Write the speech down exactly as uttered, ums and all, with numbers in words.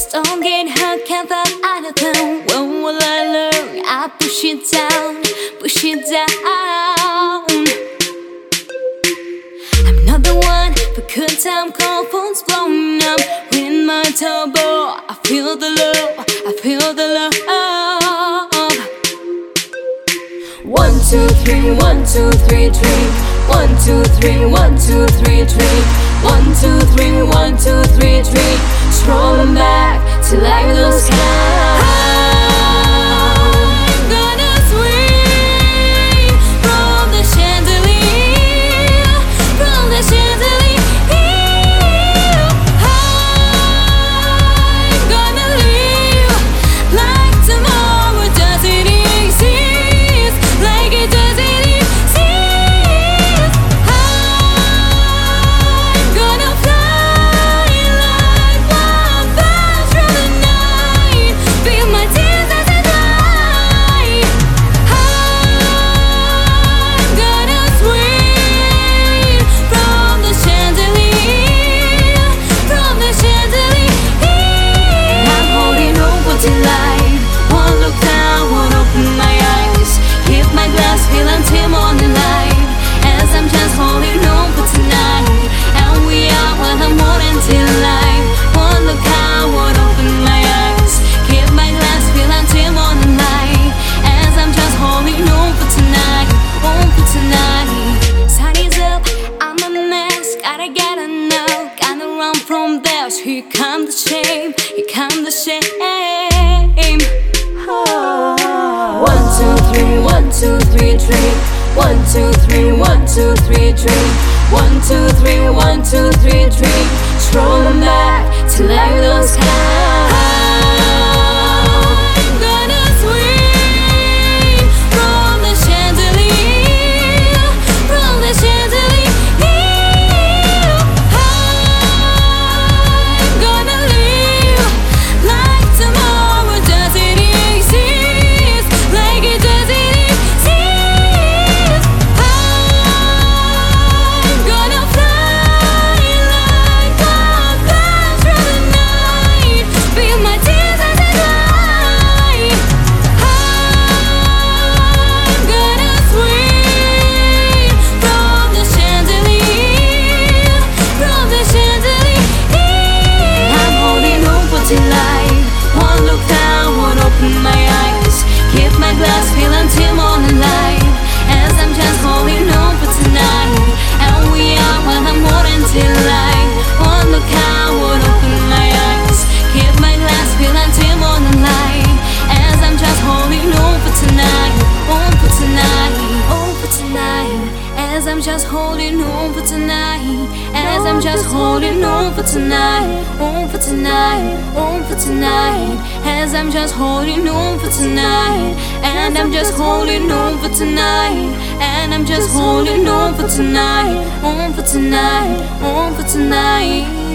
don't get hurt, can't fall out of town. When will I learn? I push it down, push it down. I'm not the one for good time, call phones blowing up. With my turbo, I feel the love, I feel the love. One, two, three, one, two, three, drink. One, two, three, one, two, three, drink. One, two, three, one, two, three, drink. Strolling back to light the sky. I'm gonna swing from the chandelier, from the chandelier. I'm gonna live like tomorrow doesn't exist, like it doesn't exist. I'm gonna fly like one bird through the night, feel my tears as I die. I'm gonna swing from the chandelier, from the chandelier. I'm holding on for delight. One look down, one open my eyes. Keep my glass filled until morning light. As I'm just holding on for tonight. And we are one morning till light. One look out, one open my eyes. Keep my glass filled until morning light. As I'm just holding on for tonight, on for tonight. Sun is up, I'm a mess. Gotta get a know, gotta run from there. So here come the shame, here come the shame. One, two, three, one, two, three, drink. One, two, three, one, two, three, drink. One, two, three, one, two, three, drink. Strolling back to light the sky. I'm gonna swing from the chandelier, from the chandelier. I'm gonna live like tomorrow doesn't exist, like it doesn't exist. I'm gonna fly like one bird through the night, feel my tears as I die. I'm gonna swing from the chandelier, from the chandelier. I'm holding on for delight. One look down, one open my eyes. Keep my glass filled until morning light. As I'm just holding on for tonight. And we are one morning till light. One look out, one open my eyes. Keep my glass filled until morning light. As I'm just holding on for tonight, on for tonight, on for tonight. As I'm just holding on for tonight. As I'm just holding on for tonight, on for tonight, on for tonight. As I'm just holding on for tonight. And I'm just holding on for tonight. And I'm just holding on for tonight, on for tonight, on for tonight.